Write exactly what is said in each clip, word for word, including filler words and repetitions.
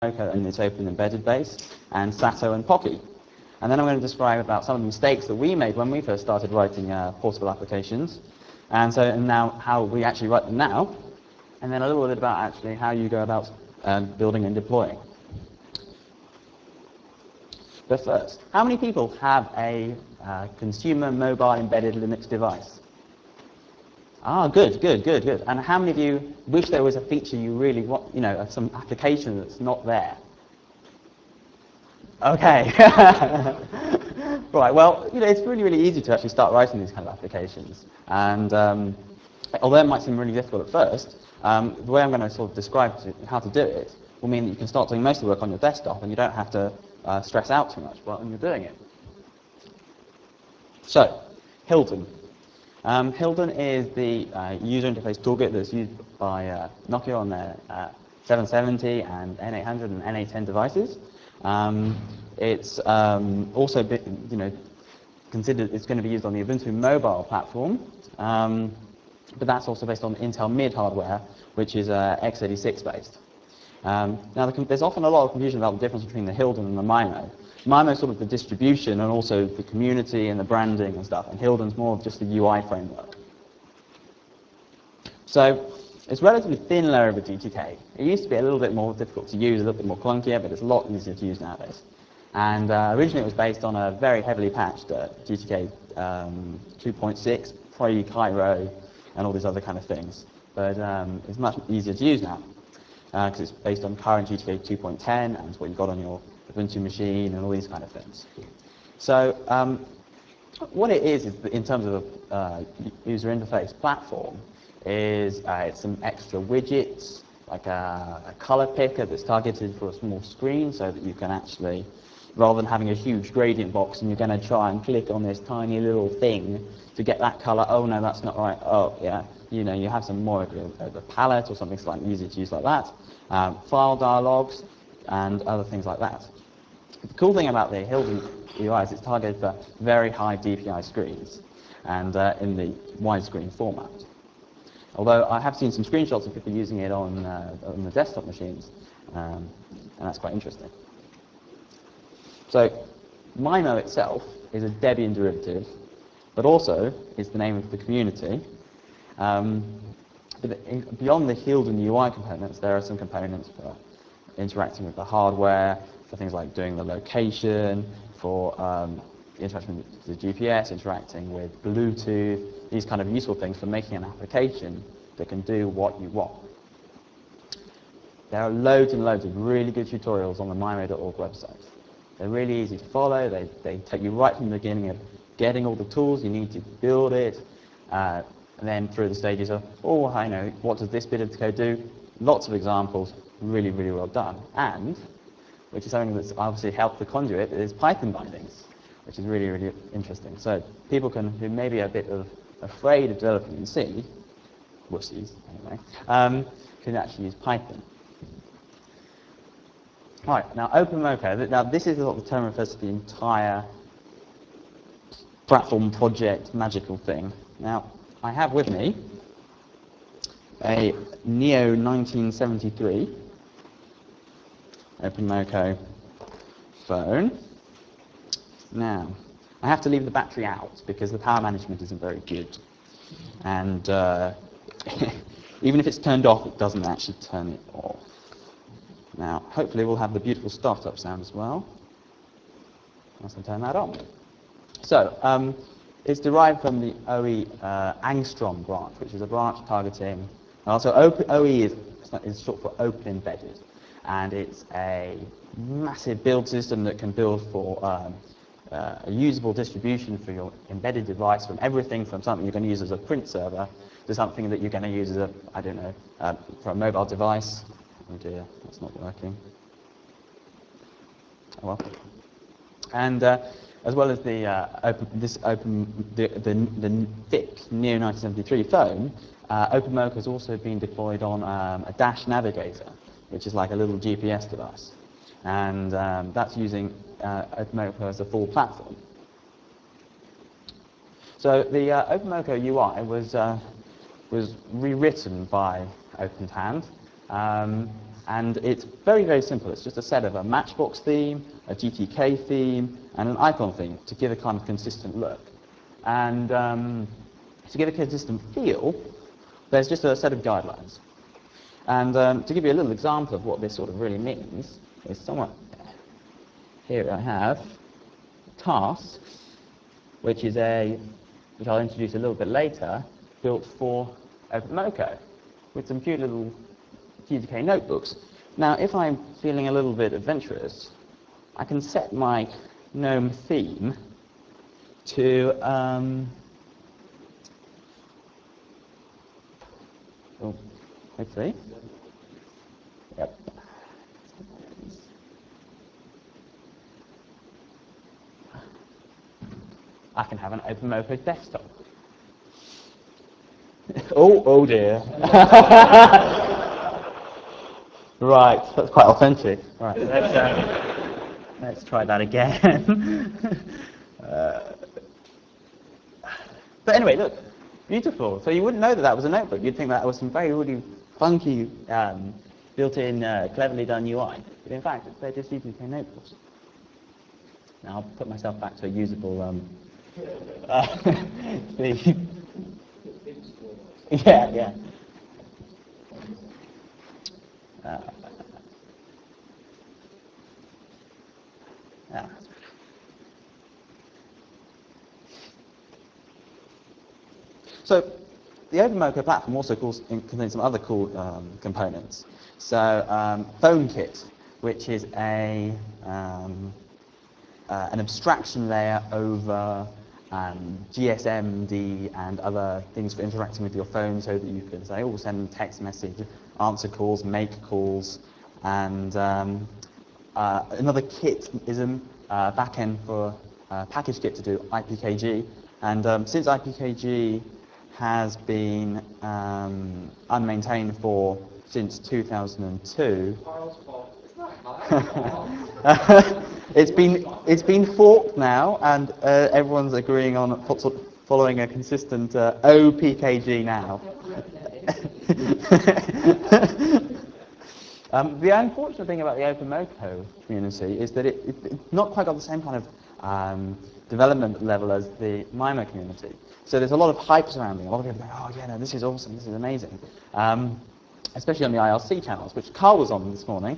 OpenMoko and its open embedded base, and Sato and Pocky. And then I'm going to describe about some of the mistakes that we made when we first started writing uh, portable applications, and so and now how we actually write them now, and then a little bit about actually how you go about um, building and deploying. But first, how many people have a uh, consumer mobile embedded Linux device? Ah, good, good, good, good. And how many of you wish there was a feature you really want, you know, some application that's not there? Okay. Right, well, you know, it's really, really easy to actually start writing these kind of applications. And um, although it might seem really difficult at first, um, the way I'm going to sort of describe to, how to do it will mean that you can start doing most of the work on your desktop and you don't have to uh, stress out too much when you're doing it. So, Hilton. Um, Hilton is the uh, user interface toolkit that's used by uh, Nokia on their uh, seven seventy and N eight hundred and N eight ten devices. Um, it's um, also been, you know, considered it's going to be used on the Ubuntu mobile platform, um, but that's also based on Intel mid hardware, which is uh, x eighty-six based. Um, now, the, there's often a lot of confusion about the difference between the Hilton and the MIMO. MIMO is sort of the distribution and also the community and the branding and stuff, and Hilton's more of just the U I framework. So it's a relatively thin layer of a G T K. It used to be a little bit more difficult to use, a little bit more clunkier, but it's a lot easier to use nowadays. And uh, originally it was based on a very heavily patched uh, G T K um, two point six, pre-Cairo, and all these other kind of things. But um, it's much easier to use now, because uh, it's based on current G T K two point ten, and it's what you've got on your Ubuntu machine, and all these kind of things. So um, what it is, is in terms of a uh, user interface platform, is uh, it's some extra widgets, like a, a color picker that's targeted for a small screen, so that you can actually, rather than having a huge gradient box and you're going to try and click on this tiny little thing to get that color, oh no, that's not right, oh yeah, you know, you have some more of a, of a palette or something slightly easier to use like that, um, file dialogues, and other things like that. The cool thing about the Hilton U I is it's targeted for very high D P I screens, and uh, in the widescreen format. Although I have seen some screenshots of people using it on, uh, on the desktop machines, um, and that's quite interesting. So MIMO itself is a Debian derivative, but also is the name of the community. Um, but in, beyond the Hilton U I components, there are some components for interacting with the hardware, for things like doing the location, for um, interaction with the G P S, interacting with Bluetooth, these kind of useful things for making an application that can do what you want. There are loads and loads of really good tutorials on the mimo dot org website. They're really easy to follow. They, they take you right from the beginning of getting all the tools you need to build it, uh, and then through the stages of, oh, I know, what does this bit of the code do? Lots of examples, really, really well done. And, which is something that's obviously helped the conduit, is Python bindings, which is really, really interesting. So people can, who may be a bit of afraid of developing in C, wussies anyway, um, can actually use Python. Right, now OpenMoko, now this is what the term refers to the entire platform project magical thing. Now, I have with me a Neo nineteen seventy-three OpenMoko phone. Now, I have to leave the battery out because the power management isn't very good. And uh, even if it's turned off, it doesn't actually turn it off. Now, hopefully we'll have the beautiful startup sound as well. Let's turn that on. So, um, it's derived from the O E uh, Angstrom branch, which is a branch targeting, also O E is, is short for Open Embedded, and it's a massive build system that can build for um, uh, a usable distribution for your embedded device, from everything from something you're going to use as a print server to something that you're going to use as a, I don't know, uh, for a mobile device. Oh dear, that's not working. Oh well. And uh, as well as the uh, open, this open, the, the, the thick Neo nineteen seventy-three phone, uh, OpenMoko has also been deployed on um, a Dash Navigator, which is like a little G P S device, and um, that's using uh, OpenMoko as a full platform. So the uh, OpenMoko U I was uh, was rewritten by OpenTand um, And it's very, very simple. It's just a set of a Matchbox theme, a G T K theme, and an icon theme to give a kind of consistent look. And um, to give a consistent feel, there's just a set of guidelines. And um, to give you a little example of what this sort of really means, is somewhat here I have tasks, which is a, which I'll introduce a little bit later, built for OpenMoko, with some cute little G T K notebooks. Now, if I'm feeling a little bit adventurous, I can set my GNOME theme to um, oh, hopefully, yep. I can have an OpenMoko desktop. oh, oh dear. Right, that's quite authentic. Right, let's, uh, let's try that again. uh, but anyway, look, beautiful. So you wouldn't know that that was a notebook. You'd think that was some very really funky, um, built-in, uh, cleverly done U I. But in fact, they're just G T K notebooks. Now I'll put myself back to a usable um, uh, theme. yeah, yeah. Uh, yeah. So the OpenMoko platform also calls, contains some other cool um, components. So um, PhoneKit, which is a um, uh, an abstraction layer over um, G S M D and other things for interacting with your phone, so that you can say, oh, send text message, answer calls, make calls, and um, uh, another kit is a uh, backend for uh, package kit to do I P K G. And um, since I P K G has been um, unmaintained for since two thousand two. it's been it's been forked now, and uh, everyone's agreeing on following a consistent uh, O P K G now. Um, the unfortunate thing about the OpenMoko community is that it, it, it's not quite got the same kind of um, development level as the MIMO community. So there's a lot of hype surrounding. A lot of people go, oh yeah, no, this is awesome, this is amazing. Um, especially on the I R C channels, which Carl was on this morning.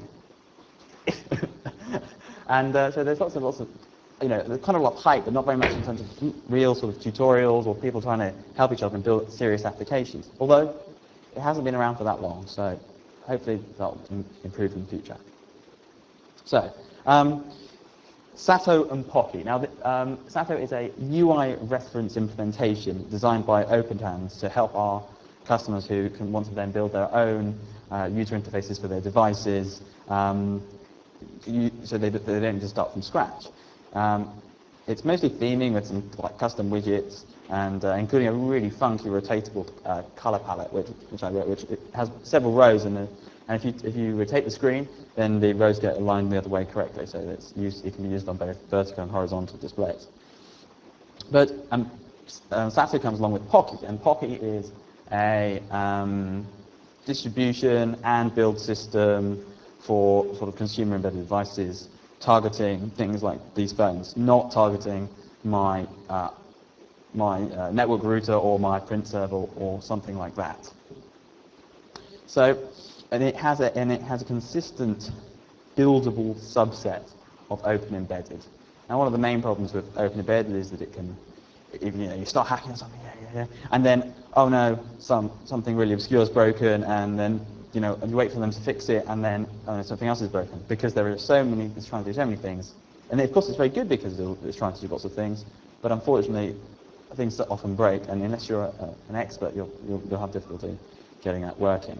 and uh, so there's lots of lots of, you know, there's kind of a lot of hype, but not very much in terms of real sort of tutorials or people trying to help each other and build serious applications. Although it hasn't been around for that long, so hopefully that'll improve in the future. So, um, Sato and Pocky. Now, the, um, Sato is a U I reference implementation designed by OpenTANs to help our customers who can want to then build their own uh, user interfaces for their devices, um, you, so they, they don't just start from scratch. Um, it's mostly theming with some like custom widgets, and uh, including a really funky rotatable uh, color palette, which, which I wrote, which it has several rows, in the, and if you if you rotate the screen, then the rows get aligned the other way correctly, so it's used, it can be used on both vertical and horizontal displays. But um, uh, Sato comes along with Pocky, and Pocky is a um, distribution and build system for sort of consumer embedded devices, targeting things like these phones, not targeting my uh, my uh, network router or my print server or, or something like that. So, and it has a and it has a consistent buildable subset of Open Embedded. Now, one of the main problems with Open Embedded is that it can, if, you know, you start hacking on something, yeah, yeah, yeah, and then, oh no, some something really obscure is broken, and then, you know, and you wait for them to fix it, and then oh, no, something else is broken, because there are so many, it's trying to do so many things. And of course, it's very good because it's trying to do lots of things, but unfortunately, things that often break, and unless you're a, an expert, you'll, you'll, you'll have difficulty getting that working.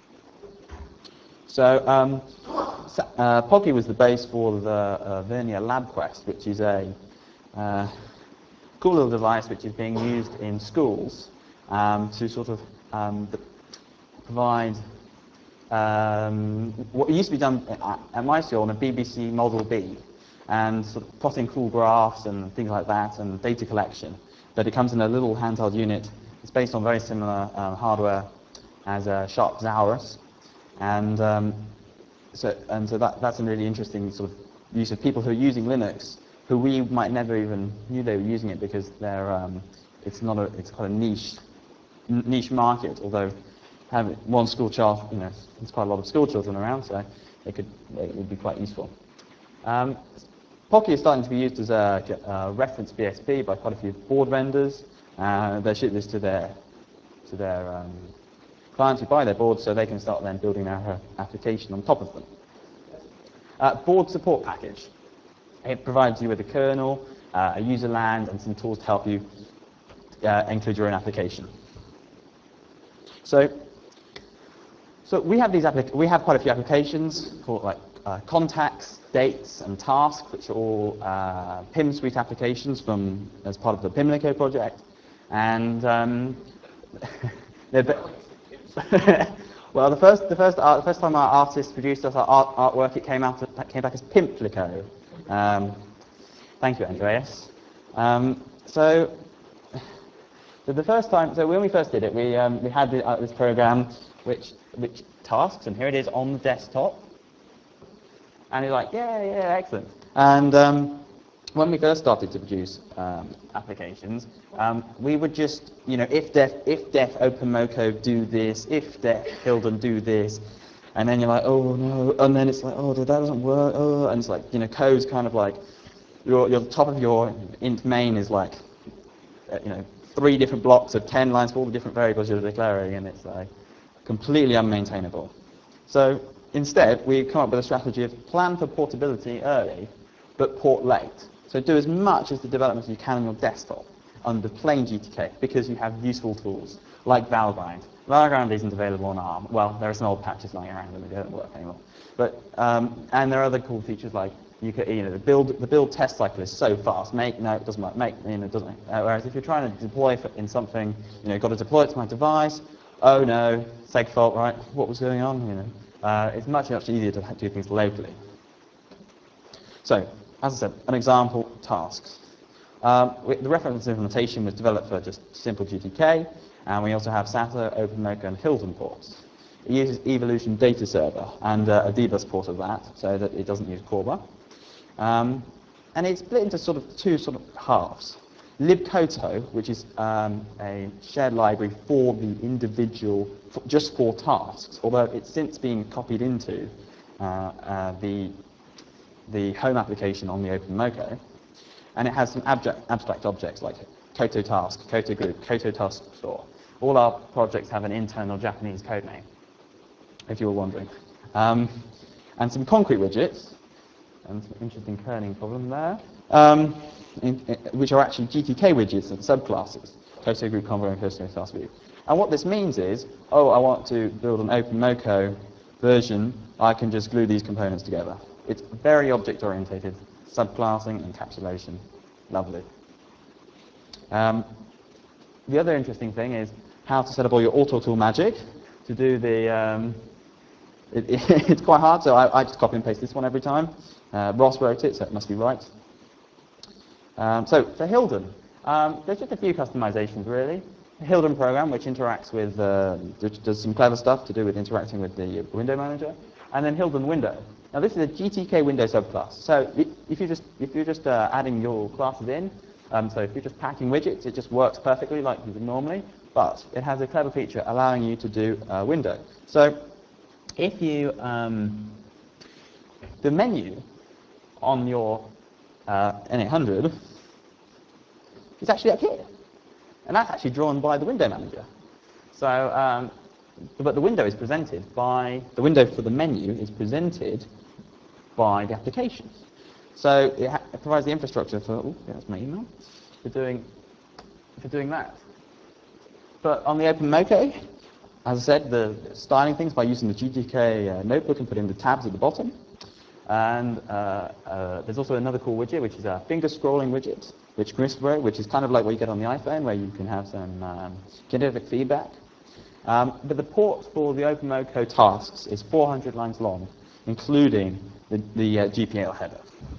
So, um, uh, Pocky was the base for the uh, Vernier LabQuest, which is a uh, cool little device which is being used in schools um, to sort of um, provide um, what used to be done at, at my school on a B B C Model B, and sort of plotting cool graphs and things like that, and data collection. But it comes in a little handheld unit. It's based on very similar um, hardware as a Sharp Zaurus, and um, so and so that that's a really interesting sort of use of people who are using Linux, who we might never even knew they were using it because they're um, it's not a it's quite a niche niche market. Although having one school child, you know, there's quite a lot of school children around, so they could it would be quite useful. Um, Pocky is starting to be used as a, a reference B S P by quite a few board vendors. Uh, they ship this to their to their um, clients who buy their boards, so they can start then building their uh, application on top of them. Uh, board support package. It provides you with a kernel, uh, a user land, and some tools to help you uh, include your own application. So, so we have these we have quite a few applications for like uh, contacts, dates, and tasks, which are all uh, P I M suite applications from as part of the Pimlico project, and um, they're well, the first, the first, art, the first time our artists produced us our art, artwork, it came out, it came back as Pimplico. Um, thank you, Andreas. Um, so, so the first time, so when we first did it, we um, we had the, uh, this program which which tasks, and here it is on the desktop. And he's like, yeah, yeah, excellent. And um, when we first started to produce um, applications, um, we would just, you know, if def, if def OpenMoko do this, if def Hilden do this, and then you're like, oh no, and then it's like, oh, that doesn't work, oh, and it's like, you know, code's kind of like, your, your top of your int main is like, uh, you know, three different blocks of ten lines for all the different variables you're declaring, and it's like completely unmaintainable. So instead, we come up with a strategy of plan for portability early, but port late. So do as much as the development as you can on your desktop under plain G T K, because you have useful tools like Valgrind. Valgrind isn't available on ARM. Well, there are some old patches lying around and they don't work anymore. But um, and there are other cool features like you could, you know, the build the build test cycle is so fast. Make no, it doesn't work. Make you know, it doesn't. Uh, whereas if you're trying to deploy in something, you know, got to deploy it to my device. Oh no, segfault, right? What was going on? You know, uh, it's much much easier to do things locally. So, as I said, an example, tasks. Um, we, the reference implementation was developed for just simple G T K, and we also have SATA, OpenMoko, and Hilden ports. It uses Evolution Data Server and uh, a dbus port of that, so that it doesn't use Corba. Um, and it's split into sort of two sort of halves. libkoto, which is um, a shared library for the individual, for, just for tasks, although it's since been copied into uh, uh, the the home application on the OpenMoko, and it has some abstract, abstract objects like Koto task, Koto group, Koto task store. All our projects have an internal Japanese code name, if you were wondering. Um, and some concrete widgets, and some interesting kerning problem there, um, in, in, which are actually G T K widgets and subclasses, Koto group convo and Koto task view. And what this means is, oh, I want to build an OpenMoko version, I can just glue these components together. It's very object-oriented, subclassing, encapsulation, lovely. Um, the other interesting thing is how to set up all your auto tool magic to do the. Um, it, it, it's quite hard, so I, I just copy and paste this one every time. Uh, Ross wrote it, so it must be right. Um, so for Hilden, um, there's just a few customizations really. The Hilden program, which interacts with, uh, which does some clever stuff to do with interacting with the window manager, and then Hilden window. Now this is a G T K window subclass. So if you just if you're just uh, adding your classes in, um, so if you're just packing widgets, it just works perfectly like you would normally. But it has a clever feature allowing you to do a window. So if you um, the menu on your uh, N eight hundred is actually up here, and that's actually drawn by the window manager. So, um, but the window is presented by the window for the menu is presented by the application. So it, ha it provides the infrastructure for, oh, that's my email, for doing, for doing that. But on the OpenMoko, as I said, the styling things by using the G T K uh, notebook and putting the tabs at the bottom. And uh, uh, there's also another cool widget, which is a finger scrolling widget, which Chris wrote, which is kind of like what you get on the iPhone, where you can have some um, kinetic feedback. Um, but the port for the OpenMoko tasks is four hundred lines long, including the, the uh, G P L header.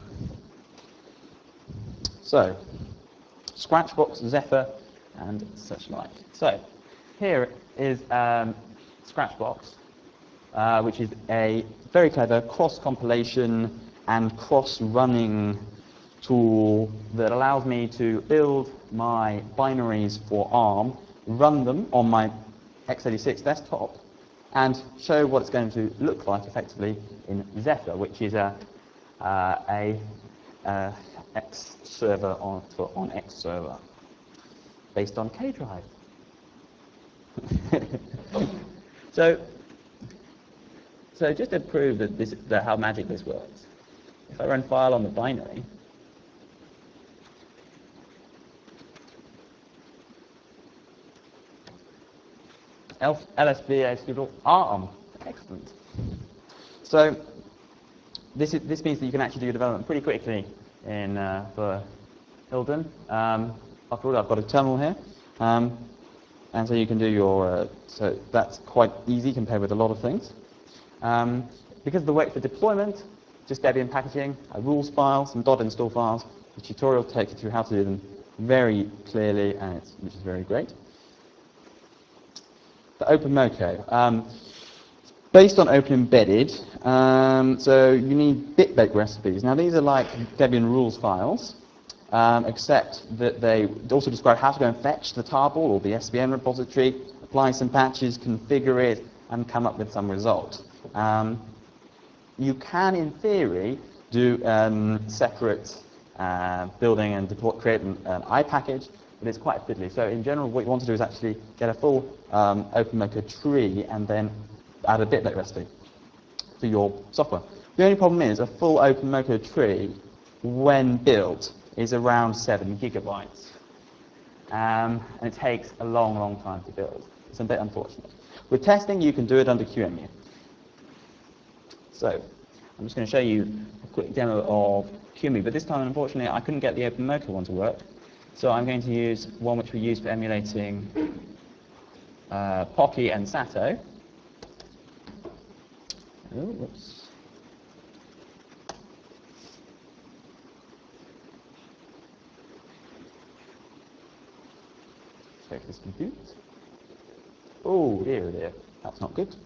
So, Scratchbox, Zephyr, and such like. So, here is um, Scratchbox. uh, which is a very clever cross-compilation and cross-running tool that allows me to build my binaries for ARM, run them on my x eighty-six desktop, and show what it's going to look like effectively in Zephyr, which is a, uh, a uh, X server on, for, on X server based on K-Drive. so, so just to prove that this, that how magic this works, if I run file on the binary, L S V executable ARM, excellent. So this is, this means that you can actually do development pretty quickly in uh, for Hilden. Um, after all, I've got a terminal here, um, and so you can do your. Uh, so that's quite easy compared with a lot of things. Um, because of the wait for deployment, just Debian packaging, a rules file, some dot install files. The tutorial takes you through how to do them very clearly, and it's, which is very great. The OpenMoko. Um, based on Open Embedded, um, so you need bitbake recipes. Now these are like Debian rules files, um, except that they also describe how to go and fetch the tarball or the S V N repository, apply some patches, configure it, and come up with some result. Um, you can, in theory, do um, separate uh, building and deploy, create an, an I package, but it's quite fiddly. So in general, what you want to do is actually get a full um, OpenMoko tree and then add a bitbake recipe to your software. The only problem is a full OpenMoko tree, when built, is around seven gigabytes. Um, and it takes a long, long time to build. It's a bit unfortunate. With testing, you can do it under Q E M U. So I'm just going to show you a quick demo of Q E M U, but this time, unfortunately, I couldn't get the OpenMoko one to work. So I'm going to use one which we use for emulating uh, Pocky and Sato. Oh, whoops. Check this compute. Oh dear, oh dear, that's not good.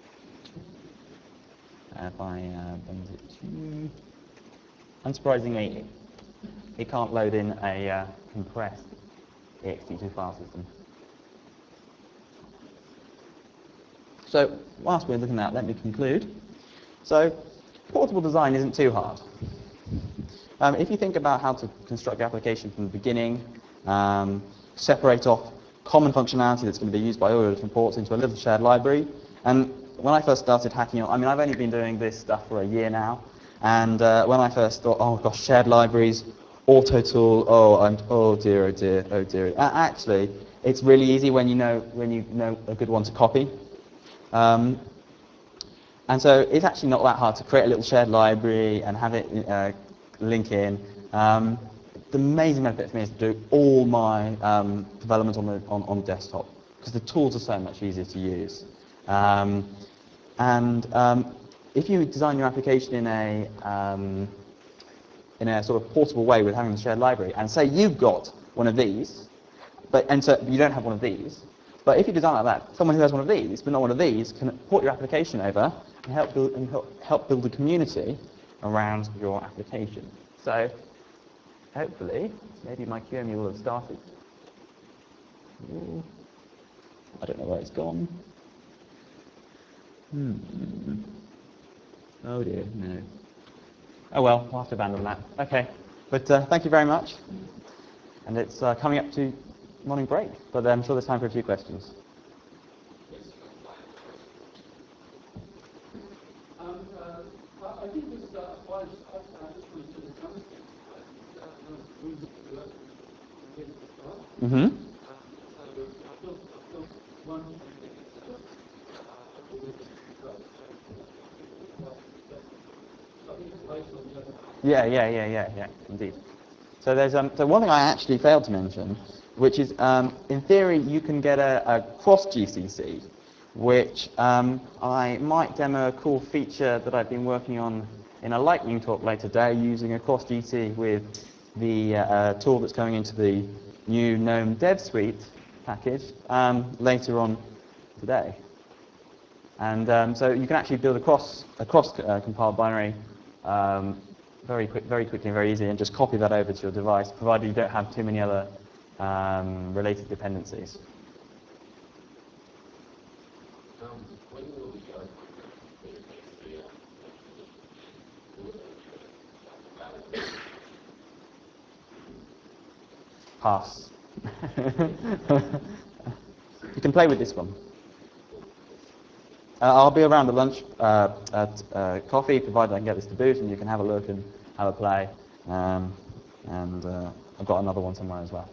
Uh, if I uh, bend it to, unsurprisingly, it can't load in a uh, compressed E X T two file system. So whilst we're looking at that, let me conclude. So portable design isn't too hard. Um, if you think about how to construct the application from the beginning, um, separate off common functionality that's going to be used by all your different ports into a little shared library. And when I first started hacking, I mean, I've only been doing this stuff for a year now. And uh, when I first thought, oh gosh, shared libraries, AutoTool, oh, I'm, oh dear, oh dear, oh dear. Uh, actually, it's really easy when you know when you know a good one to copy. Um, and so it's actually not that hard to create a little shared library and have it uh, link in. Um, the amazing benefit for me is to do all my um, development on the on, on desktop because the tools are so much easier to use. Um, and um, if you design your application in a um, in a sort of portable way with having the shared library, and say you've got one of these, but and so you don't have one of these, but if you design like that, someone who has one of these but not one of these can port your application over and help build and help, help build a community around your application. So hopefully, maybe my Q E M U will have started. Ooh, I don't know where it's gone. Hmm. Oh dear, no. Oh well, I'll have to abandon that. Okay, but uh, thank you very much. And it's uh, coming up to morning break, but I'm sure there's time for a few questions. Um, uh, I think this uh, applies actually to the Johnson. Mm-hmm. Yeah, yeah, yeah, yeah, yeah, indeed. So there's um, so one thing I actually failed to mention, which is um, in theory you can get a, a cross G C C, which um, I might demo a cool feature that I've been working on in a lightning talk later today, using a cross G C with the uh, uh, tool that's coming into the new GNOME Dev Suite package um, later on today. And um, so you can actually build a cross, a cross uh, compiled binary um, very quick, very quickly and very easily, and just copy that over to your device, provided you don't have too many other um, related dependencies. Um, when will you go Pass. You can play with this one. Uh, I'll be around at lunch uh, at uh, coffee, provided I can get this to boot, and you can have a look and have a play. Um, and uh, I've got another one somewhere as well.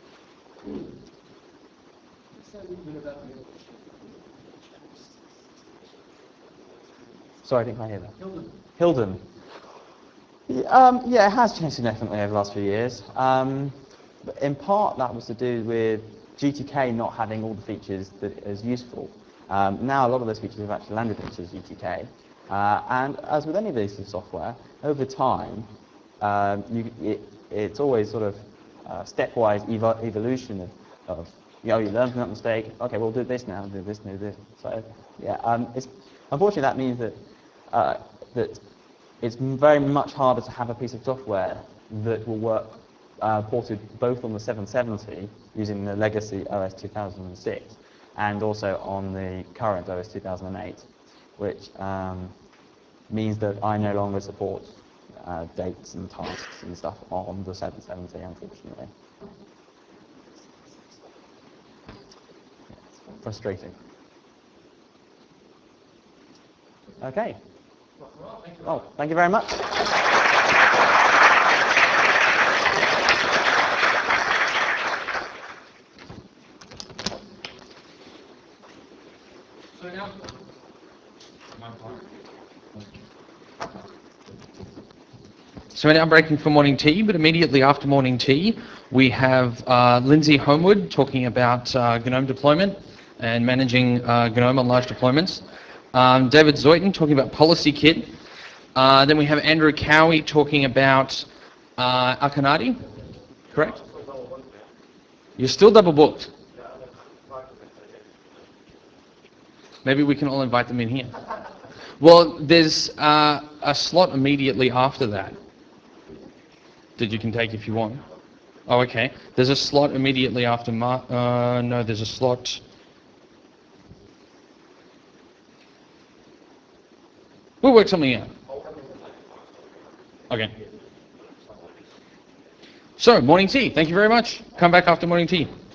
Sorry, I didn't quite hear that. Hilden. Hilden. Yeah, um, yeah, it has changed significantly over the last few years. Um, but in part, that was to do with G T K not having all the features that is useful. Um, now, a lot of those features have actually landed into G T K. Uh, and as with any of these software, over time, um, you, it, it's always sort of uh, stepwise evo evolution of, of, you know, you learn from that mistake. Okay, we'll do this now, do this, do this. So, yeah, um, it's, unfortunately, that means that uh, that it's very much harder to have a piece of software that will work uh, ported both on the seven seventy using the legacy O S two thousand six and also on the current O S two thousand eight, which um, means that I no longer support uh, dates and tasks and stuff on the seven seventy, unfortunately. It's frustrating. Okay. Oh, thank you very much. So now, So we're now breaking for morning tea, but immediately after morning tea, we have uh, Lindsay Homewood talking about uh, GNOME deployment and managing uh, GNOME on large deployments. Um, David Zoyton talking about PolicyKit. Uh, then we have Andrew Cowie talking about uh, Akonadi, correct? You're still double booked. Maybe we can all invite them in here. Well, there's uh, a slot immediately after that that you can take if you want. Oh, okay. There's a slot immediately after Mar- uh, no, there's a slot. We'll work something out. Okay. So, morning tea. Thank you very much. Come back after morning tea.